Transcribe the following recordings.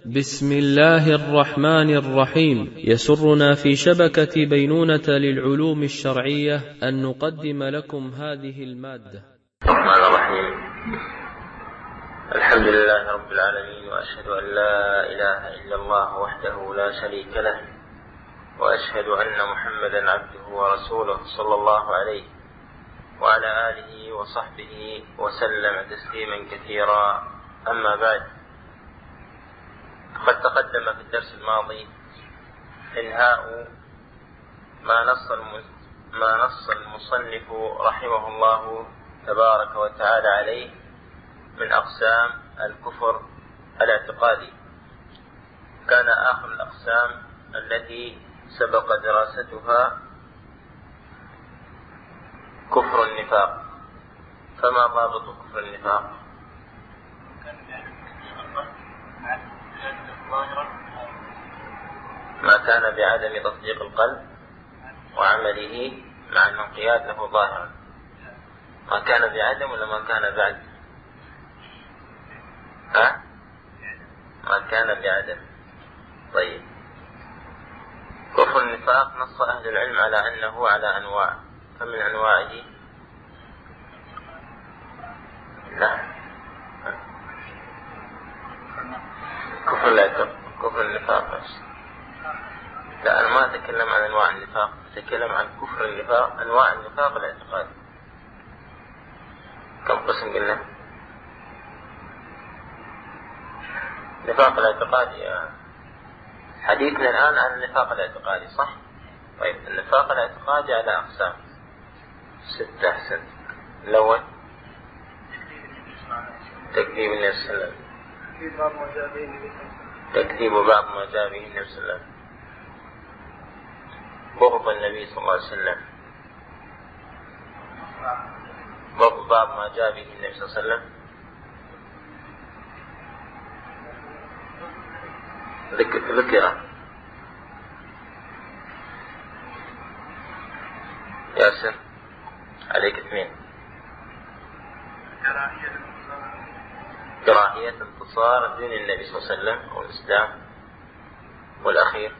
بسم الله الرحمن الرحيم. يسرنا في شبكة بينونة للعلوم الشرعية أن نقدم لكم هذه المادة. الرحمن الرحيم. الحمد لله رب العالمين، وأشهد أن لا إله إلا الله وحده لا شريك له، وأشهد أن محمدا عبده ورسوله صلى الله عليه وعلى آله وصحبه وسلم تسليما كثيرا. أما بعد، قد تقدم في الدرس الماضي إنهاء ما نص المصنف رحمه الله تبارك وتعالى عليه من أقسام الكفر الاعتقادي. كان آخر الأقسام التي سبق دراستها كفر النفاق. فما ضابط كفر النفاق؟ ما كان بعدم تصديق القلب وعمله مع الانقياد له ظاهرا. ما كان بعدم ولا ما كان بعد؟ ما كان بعدم. طيب، كفر النفاق نص أهل العلم على أنه على أنواع. فمن أنواعه كفر النفاق. لا، أنا ما أتكلم عن أنواع النفاق، أتكلم عن كفر النفاق، أنواع النفاق الاعتقادي. كم قسم قلنا؟ النفاق الاعتقادي حديثنا الآن عن النفاق الاعتقادي، صح؟ طيب، النفاق الاعتقادي على أقسام 6. أحسن. الأول تكذيب النبي صلى الله عليه وسلم، تكذيب بعض ما جاء به النبي صلى الله عليه وسلم، بغض النبي صلى الله عليه وسلم، بغض بعض ما جاء به النبي صلى الله عليه وسلم، ذكر ياسر عليك 2. كراهية انتصار دين النبي صلى الله عليه وسلم والإسلام. والأخير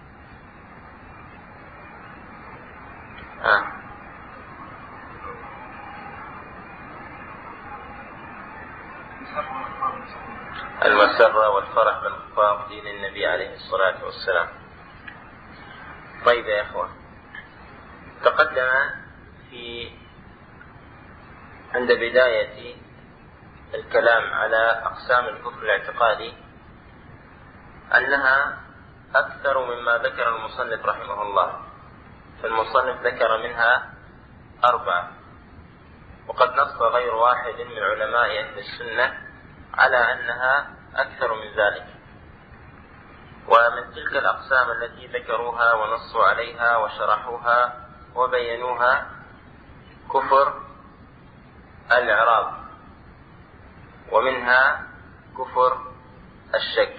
المسرة والفرح بانخفاض دين النبي عليه الصلاة والسلام. طيب يا إخوة، تقدم عند بداية الكلام على أقسام الكفر الاعتقادي أنها أكثر مما ذكر المصنف رحمه الله. فالمصنف ذكر منها 4، وقد نص غير واحد من علماء أهل السنة على أنها أكثر من ذلك. ومن تلك الأقسام التي ذكروها ونصوا عليها وشرحوها وبينوها كفر الإعراض، ومنها كفر الشك.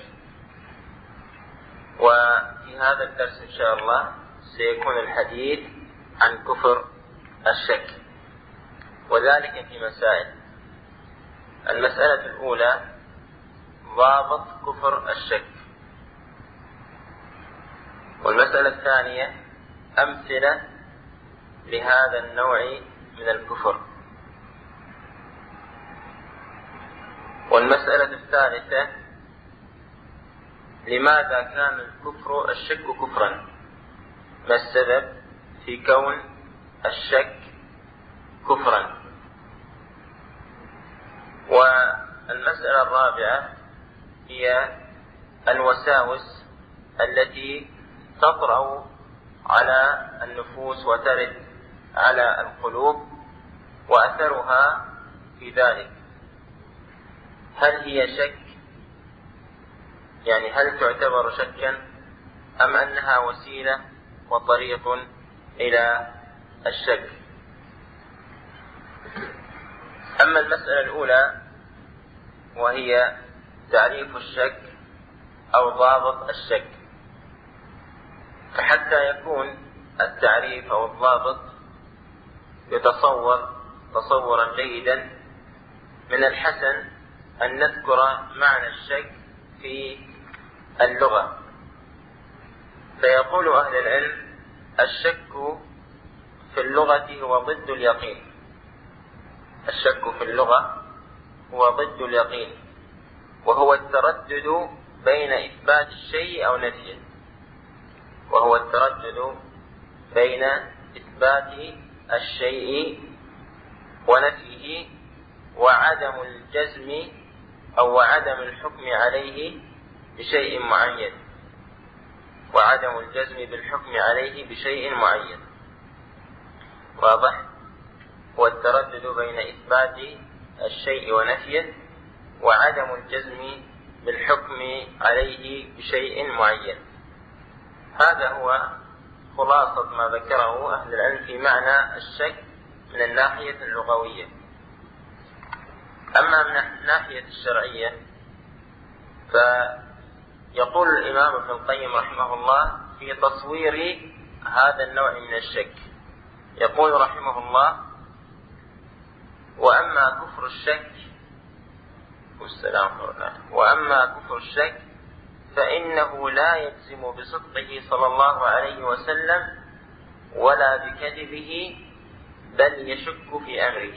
وفي هذا الدرس إن شاء الله سيكون الحديث عن كفر الشك، وذلك في مسائل. المسألة الأولى ضابط كفر الشك، والمسألة الثانية أمثلة لهذا النوع من الكفر، والمسألة الثالثة لماذا كان الكفر الشك كفرا، ما السبب في كون الشك كفرا. والمسألة الرابعة هي الوساوس التي تطرأ على النفوس وترد على القلوب وأثرها في ذلك. هل هي شك، يعني هل تعتبر شكا، أم أنها وسيلة وطريق إلى الشك؟ أما المسألة الأولى وهي تعريف الشك أو ضابط الشك، فحتى يكون التعريف أو الضابط يتصور تصورا جيدا من الحسن أن نذكر معنى الشك في اللغة. فيقول أهل العلم: الشك في اللغة هو ضد اليقين. الشك في اللغة هو ضد اليقين، وهو التردد بين إثبات الشيء أو نفيه. وهو التردد بين إثبات الشيء ونفيه، وعدم الجزم أو عدم الحكم عليه بشيء معين. وعدم الجزم بالحكم عليه بشيء معين. واضح؟ هو التردد بين إثبات الشيء ونفيه، وعدم الجزم بالحكم عليه بشيء معين. هذا هو خلاصة ما ذكره أهل العلم في معنى الشك من الناحية اللغوية. أما من الناحية الشرعية فيقول الإمام ابن القيم رحمه الله في تصوير هذا النوع من الشك، يقول رحمه الله: وأما كفر الشك فإنه لا يجزم بصدقه صلى الله عليه وسلم ولا بكذبه، بل يشك في أمره.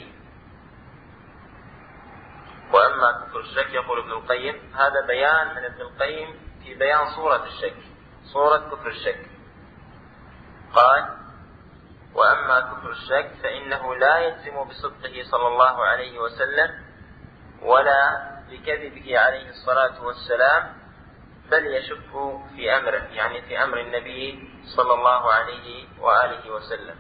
وأما كفر الشك، يقول ابن القيم، هذا بيان من ابن القيم في بيان صورة الشك، صورة كفر الشك. قال: وأما كفر الشك فإنه لا يجزم بصدقه صلى الله عليه وسلم ولا بكذبه عليه الصلاة والسلام، بل يشك في أمره، يعني في أمر النبي صلى الله عليه وآله وسلم.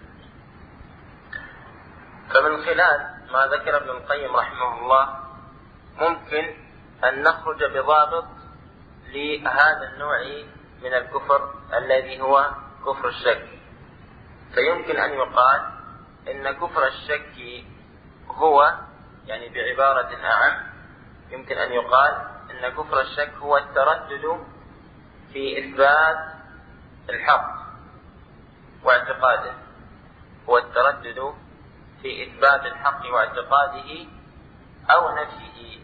فمن خلال ما ذكر ابن القيم رحمه الله ممكن أن نخرج بضابط لهذا النوع من الكفر الذي هو كفر الشك. فيمكن أن يقال إن كفر الشك هو، يعني بعبارة أعم، يمكن أن يقال إن كفر الشك هو التردد في إثبات الحق واعتقاده، هو التردد في إثبات الحق واعتقاده أو نفيه،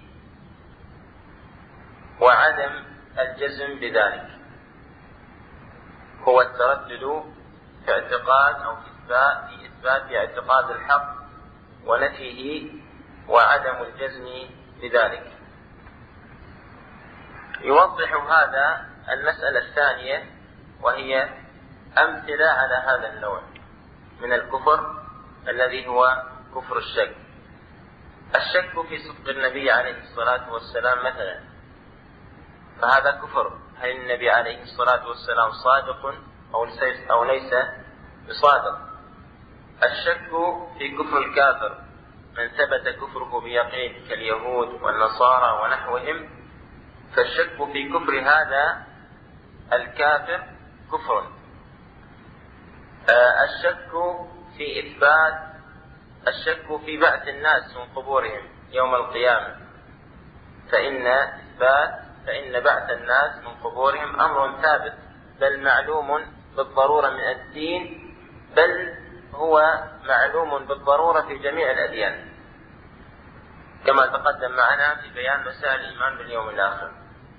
وعدم الجزم بذلك. هو التردد في اعتقاد أو في إثبات اعتقاد الحق ونفيه وعدم الجزم بذلك. يوضح هذا المسألة الثانية، وهي أمثلة على هذا النوع من الكفر الذي هو كفر الشك. الشك في صدق النبي عليه الصلاة والسلام مثلا، فهذا كفر. هل النبي عليه الصلاة والسلام صادق أو ليس بصادق؟ الشك في كفر الكافر، من ثبت كفره بيقين كاليهود والنصارى ونحوهم، فالشك في كفر هذا الكافر كفر. الشك في بعث الناس من قبورهم يوم القيامة، فإن بعث الناس من قبورهم أمر ثابت، بل معلوم بالضرورة من الدين، بل هو معلوم بالضرورة في جميع الأديان، كما تقدم معنا في بيان مسائل الإيمان باليوم الآخر.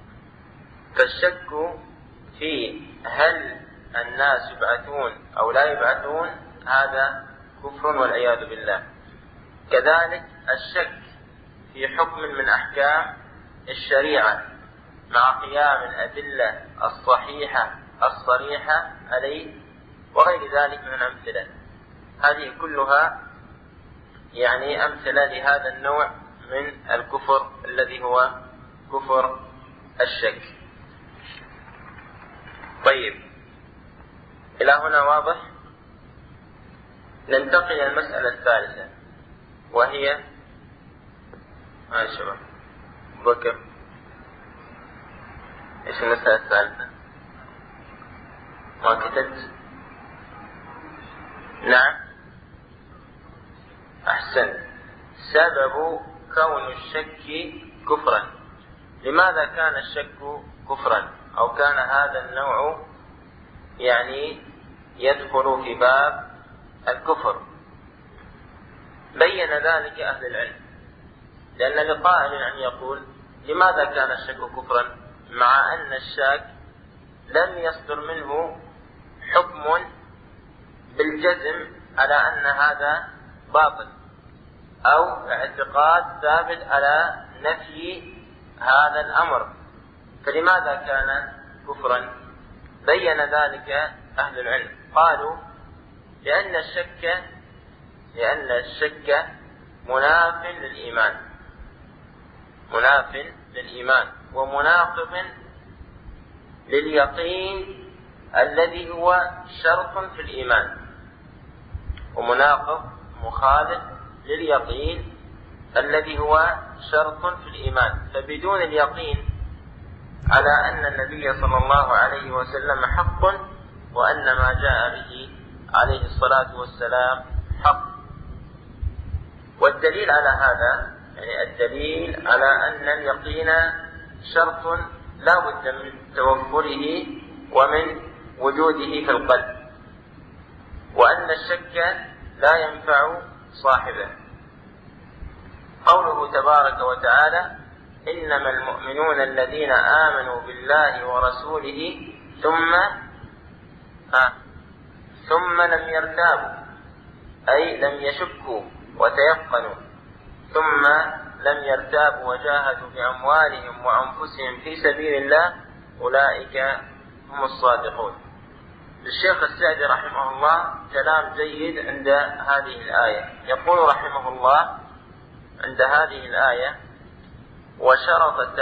فالشك في هل الناس يبعثون أو لا يبعثون هذا كفر والعياذ بالله. كذلك الشك في حكم من أحكام الشريعة مع قيام الأدلة الصحيحة الصريحة عليه وغير ذلك من الأمثلة. هذه كلها يعني أمثلة لهذا النوع من الكفر الذي هو كفر الشك. طيب، إلى هنا واضح؟ ننتقل إلى المسألة الثالثة، وهي شباب بكر، إيش المسألة الثالثة؟ ما كتبت؟ نعم، أحسن. سبب كون الشك كفرا. لماذا كان الشك كفرا، أو كان هذا النوع يعني يدخل في باب الكفر؟ بين ذلك أهل العلم، لأن لقائل أن يقول: لماذا كان الشك كفرا؟ مع أن الشاك لم يصدر منه حكم بالجزم على أن هذا باطل أو اعتقاد ثابت على نفي هذا الأمر، فلماذا كان كفرا؟ بين ذلك أهل العلم، قالوا لأن الشك مناف للإيمان ومناقض لليقين الذي هو شرط في الإيمان، ومناقض مخالف لليقين الذي هو شرط في الإيمان. فبدون اليقين على أن النبي صلى الله عليه وسلم حق وأن ما جاء به عليه الصلاة والسلام حق. والدليل على هذا، يعني الدليل على أن اليقين شرط لا بد من توفره ومن وجوده في القلب، وأن الشك لا ينفع صاحبه. قوله تبارك وتعالى: إنما المؤمنون الذين آمنوا بالله ورسوله ثم لم يرتابوا، أي لم يشكوا وتيقنوا، ثم لم يرتابوا وجاهدوا بأموالهم وأنفسهم في سبيل الله، أولئك هم الصادقون. الشيخ السعدي رحمه الله كلام جيد عند هذه الآية، يقول رحمه الله عند هذه الآية: وشرط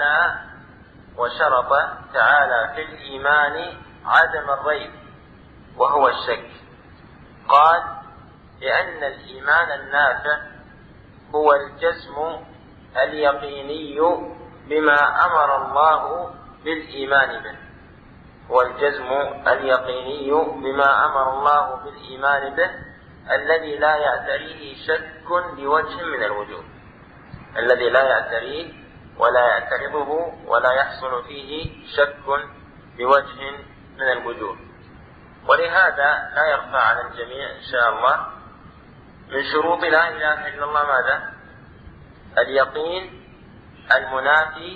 تعالى في الإيمان عدم الريب وهو الشك. قال: لأن الإيمان النافع هو الجزم اليقيني بما أمر الله بالإيمان به، الذي لا يعتريه شك بوجه من الوجوه، الذي لا يعتريه ولا يعترضه ولا يحصل فيه شك بوجه من الوجوه. ولهذا لا يخفى على الجميع إن شاء الله من شروط لا إله إلا الله ماذا؟ اليقين المنافي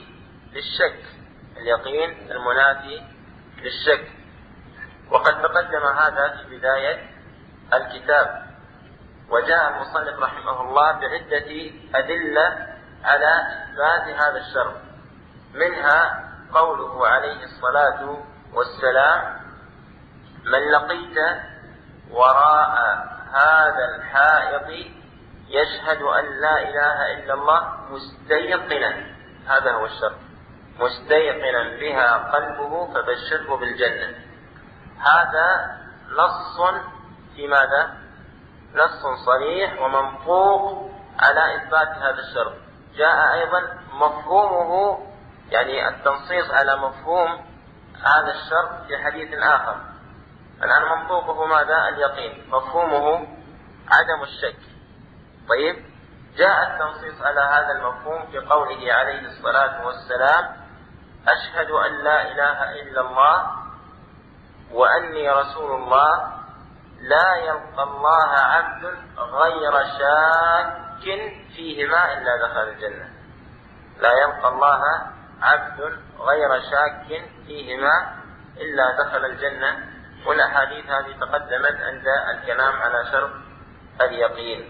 للشك، وقد تقدم هذا في بداية الكتاب. وجاء المصنف رحمه الله بعدة أدلة على إثبات هذا الشرط، منها قوله عليه الصلاة والسلام: من لقيت وراء هذا الحائط يشهد أن لا إله إلا الله مستيقنا، هذا هو الشرط، مستيقنا بها قلبه فبشره بالجنة. هذا نص في ماذا؟ نص صريح ومنطوق على إثبات هذا الشرط. جاء أيضا مفهومه، يعني التنصيص على مفهوم هذا الشرط في حديث آخر. الآن منطوقه ماذا؟ اليقين، مفهومه عدم الشك. طيب، جاء التنصيص على هذا المفهوم في قوله عليه الصلاة والسلام: أشهد أن لا إله إلا الله وأني رسول الله، لا يلقى الله عبد غير شاك فيهما إلا دخل الجنة. لا يلقى الله عبد غير شاك فيهما إلا دخل الجنة. والأحاديث هذه تقدمت عند الكلام على شرط اليقين.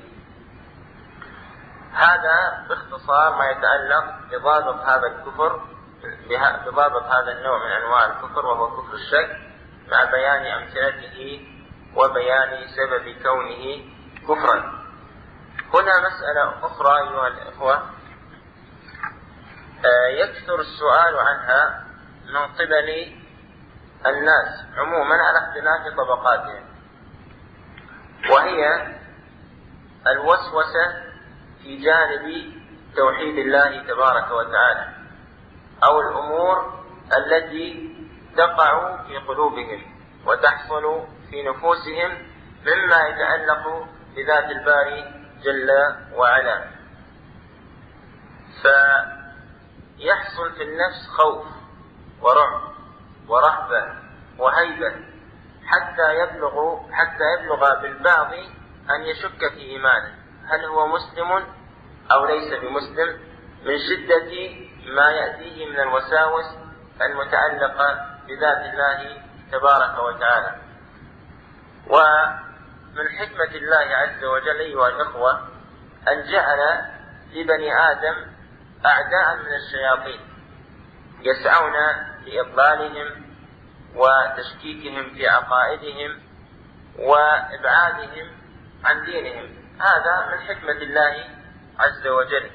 هذا باختصار ما يتعلق بضابط هذا الكفر، بضابط هذا النوع من أنواع الكفر وهو كفر الشك، مع بيان أمثلته وبيان سبب كونه كفرا. هنا مسألة أخرى أيها الإخوة يكثر السؤال عنها من قبل الناس عموما على اختلاف طبقاتهم، وهي الوسوسة في جانب توحيد الله تبارك وتعالى، أو الأمور التي تقع في قلوبهم وتحصل في نفوسهم مما يتعلق بذات الباري جل وعلا، فيحصل في النفس خوف ورعب ورهبة وهيبة حتى يبلغ بالبعض أن يشك في إيمانه، هل هو مسلم أو ليس بمسلم، من شدة ما يأتيه من الوساوس المتعلقة بذات الله تبارك وتعالى. ومن حكمة الله عز وجل أيها الإخوة أن جعل لبني آدم أعداء من الشياطين يسعون لإضلالهم وتشكيكهم في عقائدهم وإبعادهم عن دينهم. هذا من حكمة الله عز وجل.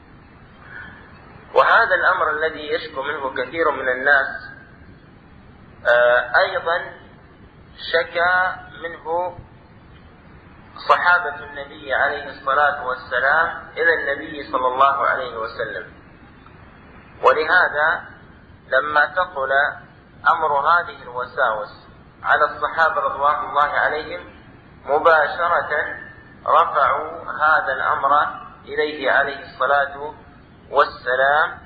وهذا الأمر الذي يشكو منه كثير من الناس أيضا شكى منه صحابة النبي عليه الصلاة والسلام إلى النبي صلى الله عليه وسلم. ولهذا لما ثقل أمر هذه الوساوس على الصحابة رضوان الله عليهم مباشرة رفعوا هذا الأمر إليه عليه الصلاة والسلام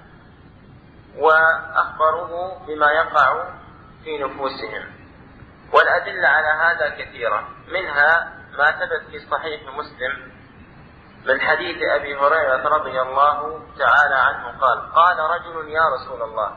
وأخبروه بما يقع في نفوسهم. والأدلة على هذا كثيرة، منها ما ثبت في صحيح مسلم من حديث أبي هريرة رضي الله تعالى عنه قال: قال رجل: يا رسول الله،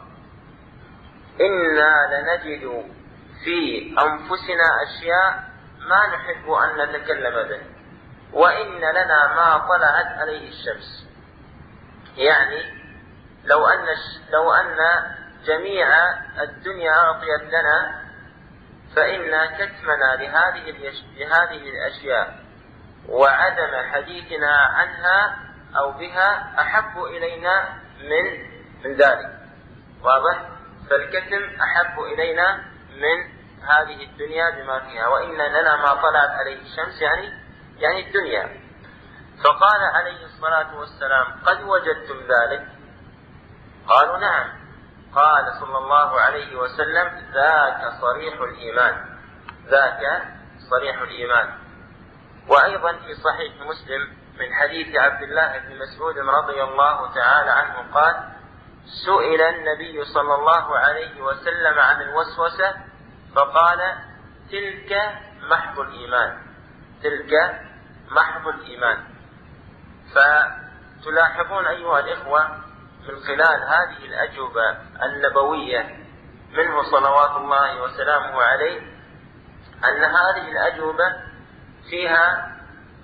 إنا لنجد في أنفسنا أشياء ما نحب أن نتكلم به، وإن لنا ما طلعت عليه الشمس. يعني لو أن جميع الدنيا أعطيت لنا فإن كتمنا لهذه الأشياء وعدم حديثنا عنها أو بها أحب إلينا من ذلك. واضح؟ فالكتم أحب إلينا من هذه الدنيا بما فيها، وإن لنا ما طلعت عليه الشمس يعني الدنيا. فقال عليه الصلاة والسلام: قد وجدتم ذلك؟ قالوا: نعم. قال صلى الله عليه وسلم: ذاك صريح الإيمان، ذاك صريح الإيمان. وأيضا في صحيح مسلم من حديث عبد الله بن مسعود رضي الله تعالى عنه قال: سئل النبي صلى الله عليه وسلم عن الوسوسة فقال: تلك محض الإيمان، تلك محض الإيمان. فتلاحظون أيها الإخوة من خلال هذه الأجوبة النبوية منه صلوات الله وسلامه عليه أن هذه الأجوبة فيها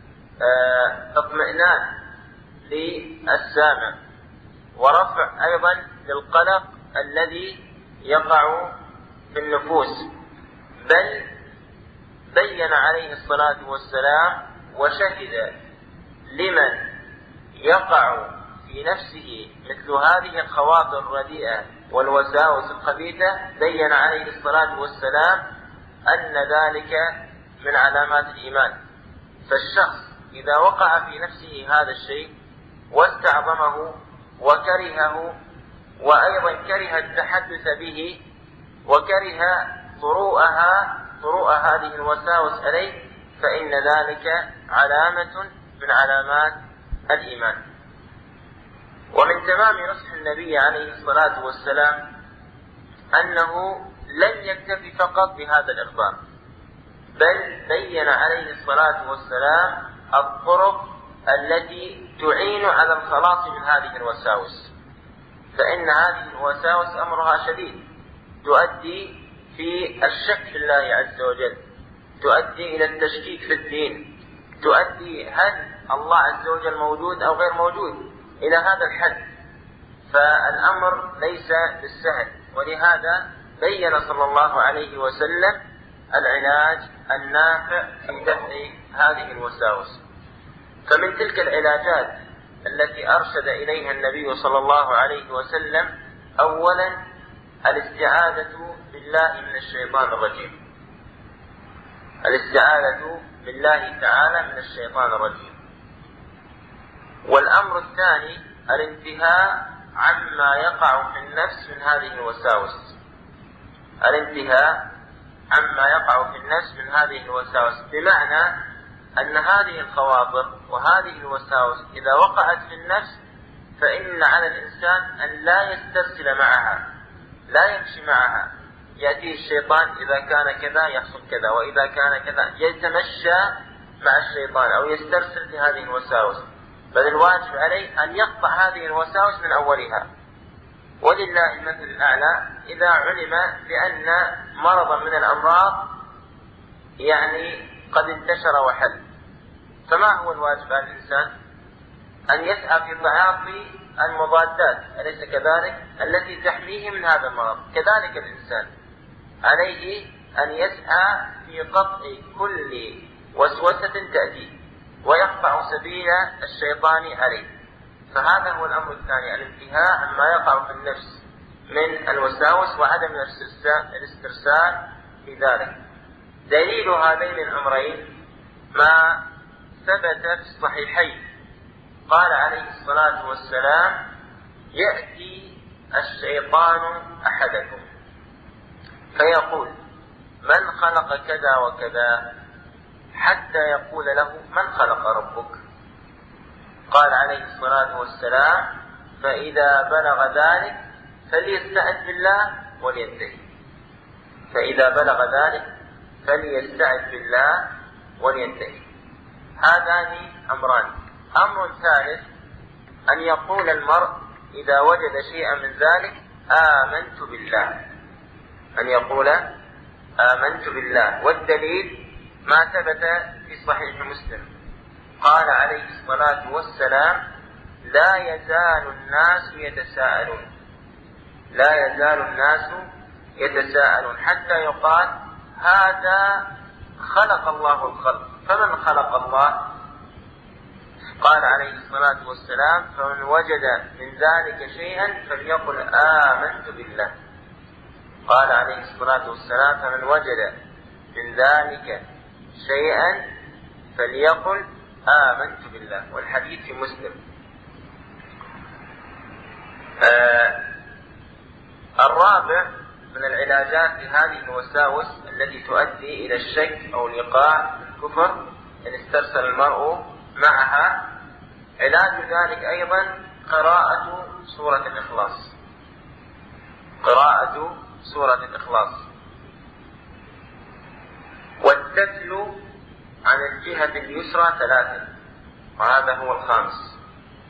اطمئنان للسامع ورفع أيضا للقلق الذي يقع في النفوس. بل بين عليه الصلاة والسلام وشهد لمن يقع في نفسه مثل هذه الخواطر الرديئة والوساوس الخبيثة، بين عليه الصلاة والسلام أن ذلك من علامات الإيمان. فالشخص إذا وقع في نفسه هذا الشيء واستعظمه وكرهه وأيضا كره التحدث به وكره طروء هذه الوساوس عليه، فإن ذلك علامة من علامات الإيمان. ومن تمام نصح النبي عليه الصلاة والسلام أنه لن يكتفي فقط بهذا الإخبار، بل بين عليه الصلاة والسلام الطرق التي تعين على الخلاص من هذه الوساوس. فإن هذه الوساوس أمرها شديد، تؤدي في الشك في الله عز وجل، تؤدي إلى التشكيك في الدين، تؤدي هل الله عز وجل موجود أو غير موجود، إلى هذا الحد. فالأمر ليس بالسهل، ولهذا بين صلى الله عليه وسلم العلاج النافع في دفع هذه الوساوس. فمن تلك العلاجات التي أرشد إليها النبي صلى الله عليه وسلم أولا الاستعاذة بالله من الشيطان الرجيم، الاستعاذة بالله تعالى من الشيطان الرجيم. والأمر الثاني الانتهاء عما يقع في النفس من هذه الوساوس، الانتهاء عما يقع في النفس من هذه الوساوس، بمعنى أن هذه الخواطر وهذه الوساوس إذا وقعت في النفس فإن على الإنسان أن لا يسترسل معها، لا يمشي معها. يأتيه الشيطان إذا كان كذا يحصل كذا، وإذا كان كذا يتمشى مع الشيطان أو يسترسل في هذه الوساوس، بل الواجب عليه أن يقطع هذه الوساوس من أولها، ولله المثل الأعلى إذا علم بأن مرضا من الأمراض يعني قد انتشر وحل، فما هو الواجب على الإنسان؟ أن يسعى في تعاطي المضادات، أليس كذلك؟ التي تحميه من هذا المرض. كذلك الإنسان عليه أن يسعى في قطع كل وسوسة تأتي ويقطع سبيل الشيطان عليه. فهذا هو الأمر الثاني، الانتهاء عما يقع في النفس من الوساوس وعدم الاسترسال في ذلك. دليل هذين الأمرين ما ثبت في الصحيحين، قال عليه الصلاة والسلام: يأتي الشيطان أحدكم فيقول: من خلق كذا وكذا، حتى يقول له: من خلق ربك؟ قال عليه الصلاة والسلام: فإذا بلغ ذلك فليستعذ بالله ولينتهي. فإذا بلغ ذلك فليستعذ بالله ولينتهي. هذان أمران. أمر ثالث أن يقول المرء إذا وجد شيئا من ذلك: آمنت بالله. أن يقول: آمنت بالله. والدليل ما ثبت في صحيح مسلم، قال عليه الصلاة والسلام: لا يزال الناس يتساءلون. لا يزال الناس يتساءلون حتى يقال: هذا خلق الله الخلق، فمن خلق الله؟ قال عليه الصلاة والسلام: فمن وجد من ذلك شيئا فليقل آمنت بالله. قال عليه الصلاة والسلام: فمن وجد من ذلك شيئا فليقل آمنت بالله. والحديث في مسلم. الرابع من العلاجات لهذه الوساوس التي تؤدي إلى الشك أو الإيقاع في الكفر إن استرسل المرء معها، علاج ذلك أيضا قراءة سورة الإخلاص. قراءة سورة الإخلاص والتتل عن الجهة اليسرى 3، وهذا هو الخامس.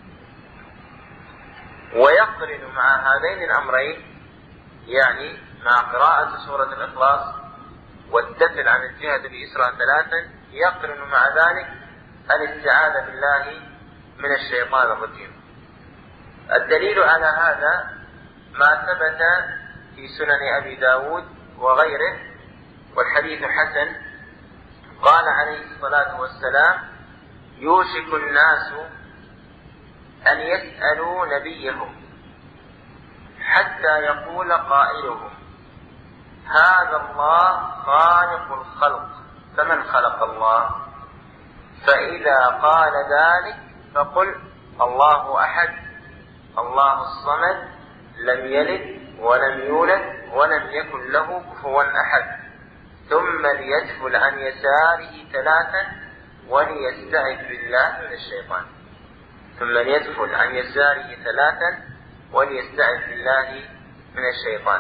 ويقرن مع هذين الأمرين، يعني مع قراءة سورة الإخلاص والتتل عن الجهة اليسرى 3، يقرن مع ذلك الاستعاذة بالله من الشيطان الرجيم. الدليل على هذا ما ثبت في سنن أبي داود وغيره، والحديث حسن. قال عليه الصلاة والسلام: يوشك الناس أن يسألوا نبيهم حتى يقول قائلهم: هذا الله خالق الخلق، فمن خلق الله؟ فإذا قال ذلك فقل: الله أحد، الله الصمد، لم يلد ولم يولد ولم يكن له كفوا أحد. ثم ليدخل عن يساره 3 وليستعذ بالله من الشيطان. ثم ليدخل عن يساره 3 وليستعذ بالله من الشيطان.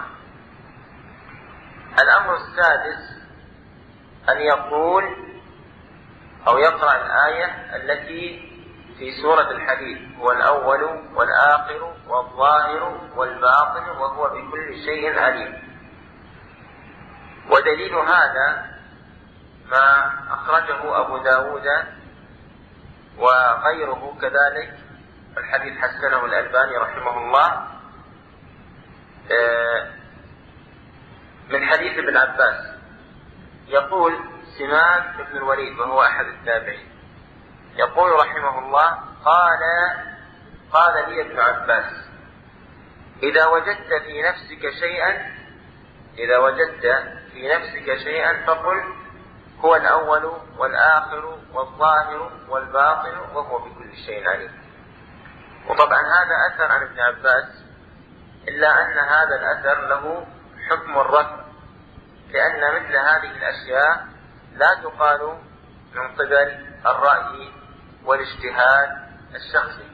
الأمر السادس أن يقول أو يقرأ الآية التي في سورة الحديد: هو الأول والآخر والظاهر والباطن وهو بكل شيء عليم. ودليل هذا ما أخرجه أبو داود وغيره كذلك، الحديث حسنه الألباني رحمه الله، من حديث ابن عباس. يقول سماك بن الوليد وهو أحد التابعين، يقول رحمه الله: قال لي ابن عباس: إذا وجدت في نفسك شيئا فقل: هو الأول والآخر والظاهر والباطن وهو بكل شيء عليم. وطبعا هذا أثر عن ابن عباس، إلا أن هذا الأثر له حكم الرفع، لأن مثل هذه الأشياء لا تقال من قبل الرأي والاجتهاد الشخصي.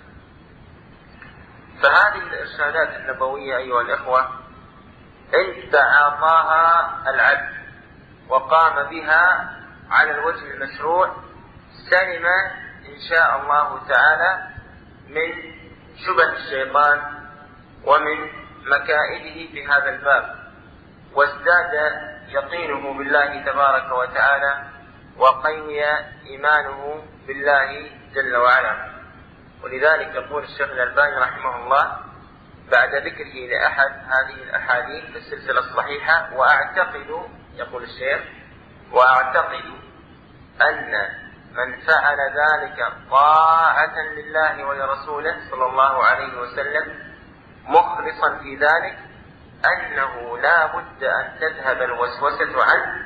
فهذه الإرشادات النبوية أيها الإخوة إن تعاطاها العبد وقام بها على الوجه المشروع سلم إن شاء الله تعالى من شبه الشيطان ومن مكائده في هذا الباب، وازداد يقينه بالله تبارك وتعالى، وقوي إيمانه بالله جل وعلا. ولذلك يقول الشيخ الألباني رحمه الله بعد ذكره لأحد هذه الأحاديث في السلسلة الصحيحة: وأعتقد، يقول الشيخ، وأعتقد أن من فعل ذلك طاعة لله ولرسوله صلى الله عليه وسلم مخلصا في ذلك أنه لا بد أن تذهب الوسوسة عنه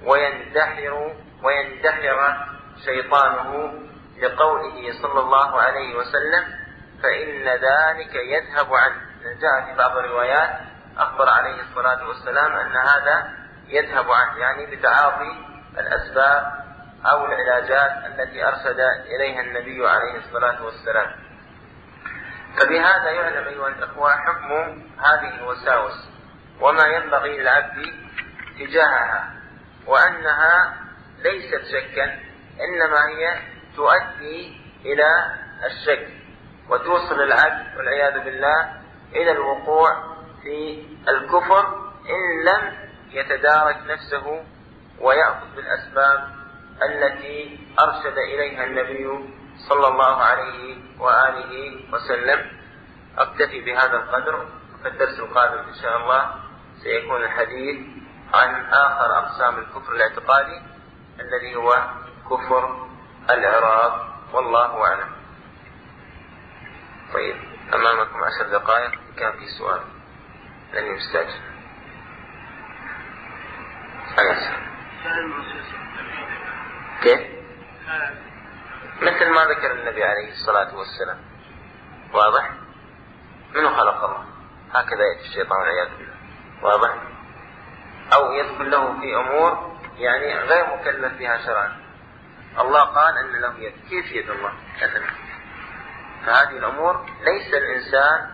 ويندحر شيطانه، لقوله صلى الله عليه وسلم: فإن ذلك يذهب عنه. جاء في بعض الروايات أخبر عليه الصلاة والسلام أن هذا يذهب عنه، يعني بتعاطي الأسباب أو العلاجات التي أرشد إليها النبي عليه الصلاة والسلام. فبهذا يعلم أيها الأخوة حكم هذه الوساوس وما ينبغي للعبد تجاهها، وأنها ليست شكا، إنما هي تؤدي إلى الشك وتوصل العبد والعياذ بالله إلى الوقوع في الكفر إن لم يتدارك نفسه ويأخذ بالأسباب التي أرشد إليها النبي صلى الله عليه وآله وسلم. أكتفي بهذا القدر، في الدرس القادم إن شاء الله سيكون الحديث عن آخر أقسام الكفر الاعتقادي الذي هو كفر الإعراض، والله أعلم. طيب، أمامكم 10 دقائق، كان في سؤال لن يستعجل. كيف؟ مثل ما ذكر النبي عليه الصلاة والسلام، واضح؟ منه خلق الله، هكذا يأتي الشيطان والعياذ بالله، واضح؟ أو يدخل له في أمور يعني غير مكلف بها شرعا. الله قال أن له يد، كيف يد الله مثلا؟ فهذه الأمور ليس الإنسان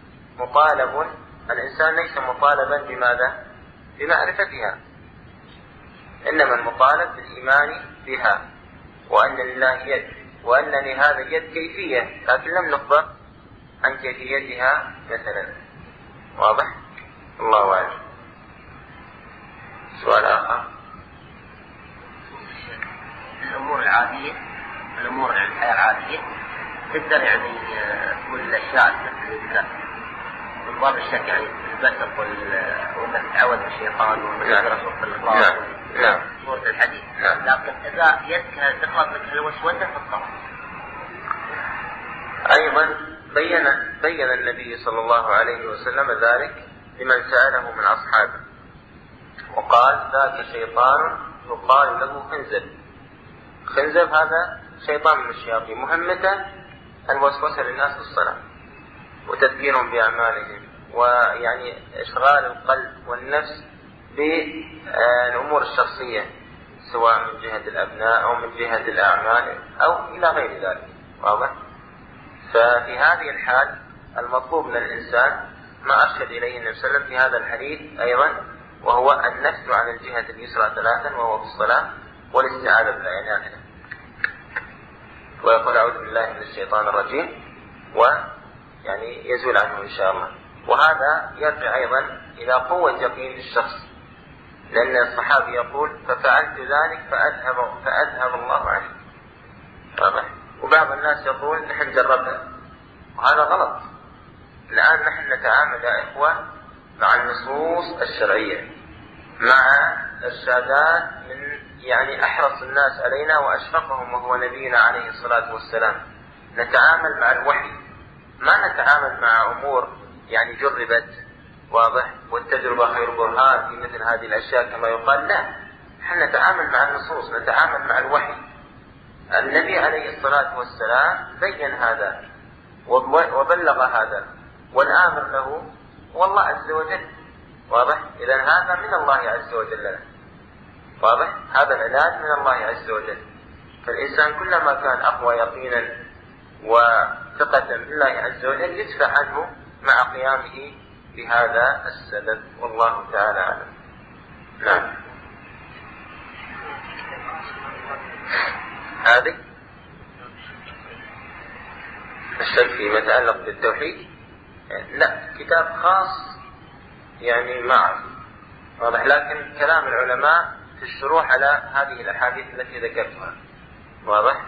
ليس مطالبا بماذا؟ بمعرفتها، إنما المطالب بالإيمان بها، وأن لله يد، وأن لهذا اليد كيفية، لكن لم نخبر عن كيفيتها مثلا، واضح؟ الله أعلم. سؤال آخر. الأمور العادية، الأمور الحياة العادية تقدر يعني تقول الأشياء التي باب الشك، يعني البسط وأنك تعود بالشيطان ومجرد الإخلاص سورة الحديث، لكن إذا يدك تخلط لك الوسوسة فالطبع. أيضا بين النبي صلى الله عليه وسلم ذلك لمن سأله من أصحابه، وقال: ذاك شيطان يقال له خنزب هذا شيطان من الشياطين، مهمته الوسوسة للناس في الصلاة وتذكيرهم بأعمالهم، ويعني إشغال القلب والنفس بالأمور الشخصية، سواء من جهة الأبناء أو من جهة الأعمال أو إلى غير ذلك، واضح؟ ففي هذه الحال المطلوب من الإنسان ما أرشد إليه النبي صلى الله عليه وسلم في هذا الحديث أيضا، وهو النفس عن الجهة اليسرى 3 وهو في الصلاة، والاستعاذة بالله يعني ويقول: أعوذ بالله من الشيطان الرجيم، ويعني يزول عنه إن شاء الله. وهذا يرجع أيضا إلى قوة يقين الشخص، لأن الصحابي يقول: ففعلت ذلك فأذهب الله عنه، واضح؟ وبعض الناس يقول: نحن جربها، وهذا غلط. الآن نحن نتعامل يا إخوة مع النصوص الشرعية، مع الشهادات من يعني أحرص الناس علينا وأشرفهم وهو نبينا عليه الصلاة والسلام. نتعامل مع الوحي، ما نتعامل مع أمور يعني جربت، واضح؟ والتجربة خير برهان في مثل هذه الأشياء كما يقال. لا، نحن نتعامل مع النصوص، نتعامل مع الوحي. النبي عليه الصلاة والسلام بين هذا وبلغ هذا، والآمر له والله عز وجل، واضح؟ إذن هذا من الله عز وجل له، واضح؟ هذا العلاج من الله عز وجل. فالإنسان كلما كان أقوى يقينا وثقة بالله عز وجل يدفع عنه مع قيامه بهذا السبب، والله تعالى أعلم. نعم. هذه الشيء فيما يتعلق بالتوحيد، لا، كتاب خاص يعني ما أعرف واضح، لكن كلام العلماء في الشروح على هذه الأحاديث التي ذكرتها واضح.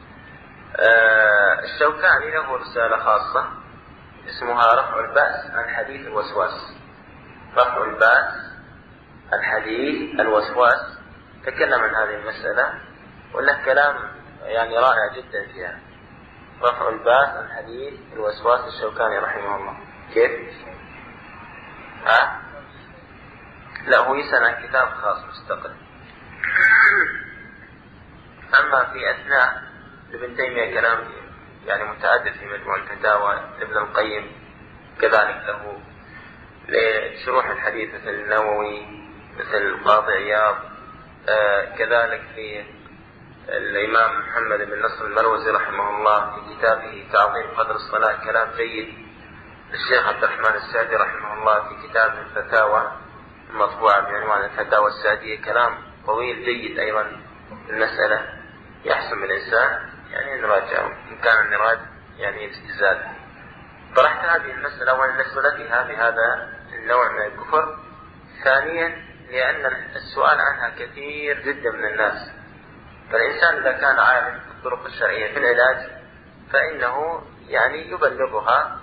الشوكاني له رسالة خاصة اسمها رفع البأس عن حديث الوسواس. رفع البأس عن حديث الوسواس، تكلم عن هذه المسألة وله كلام يعني رائع جدا فيها. رفع البأس عن حديث الوسواس الشوكاني رحمه الله. كيف؟ لا، هو يسأل عن كتاب خاص مستقل. أما في أثناء ابن تيمية كلام يعني متعدد في مجموع الفتاوى. ابن القيم كذلك له لشروح الحديث مثل النووي، مثل القاضي عياض، كذلك في الإمام محمد بن نصر المروزي رحمه الله في كتابه تعظيم قدر الصلاة كلام جيد. الشيخ عبد الرحمن السعدي رحمه الله في كتاب الفتاوى المطبوعة بعنوان الفتاوى السعدية كلام طويل جيد أيضا. المسألة يحسن الإنسان يعني نراجعه إن كان النراج يعني استزاد. طرحت هذه المسألة ولنسألتها بهذا النوع من الكفر. ثانيا لأن السؤال عنها كثير جدا من الناس، فالإنسان إذا كان عالم بالطرق الشرعية في العلاج فإنه يعني يبلغها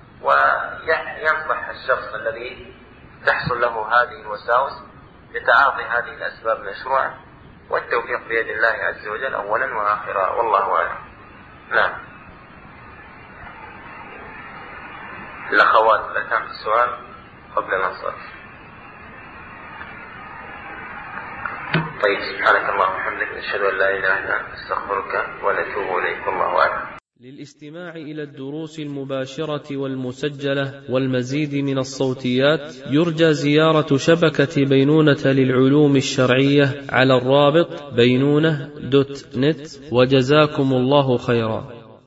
وينصح الشخص الذي تحصل له هذه الوساوس بتعاطي هذه الأسباب المشروعة، والتوفيق بيد الله عز وجل أولا وآخرا، والله أعلم. نعم. الأخوات لا كان في السؤال قبل الانصراف. طيب، سبحانك اللهم وبحمدك نشهد أن لا إله إلا أنت نستغفرك ونتوب إليك، والله أعلم. للاستماع إلى الدروس المباشرة والمسجلة والمزيد من الصوتيات يرجى زيارة شبكة بينونة للعلوم الشرعية على الرابط بينونة.net، وجزاكم الله خيرا.